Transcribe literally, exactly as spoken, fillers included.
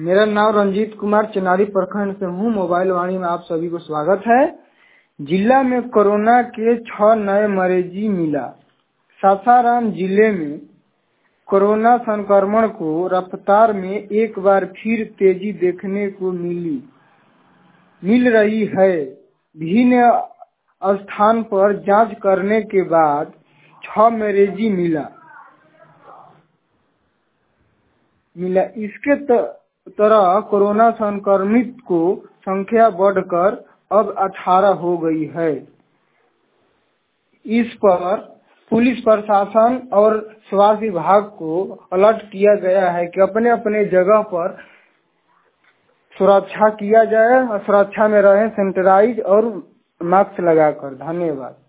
मेरा नाम रंजीत कुमार चनारी प्रखंड से हूँ। मोबाइल वाणी में आप सभी को स्वागत है। जिला में कोरोना के छह नए मरीज मिला। सासाराम जिले में कोरोना संक्रमण को रफ्तार में एक बार फिर तेजी देखने को मिली मिल रही है। विभिन्न स्थान पर जांच करने के बाद छह मरीज मिला मिला इसके तरह कोरोना संक्रमित को संख्या बढ़कर अब अठारह हो गई है। इस पर पुलिस प्रशासन और स्वास्थ्य विभाग को अलर्ट किया गया है कि अपने अपने जगह पर सुरक्षा किया जाए और सुरक्षा में रहें, सैनिटाइज और मास्क लगाकर। धन्यवाद।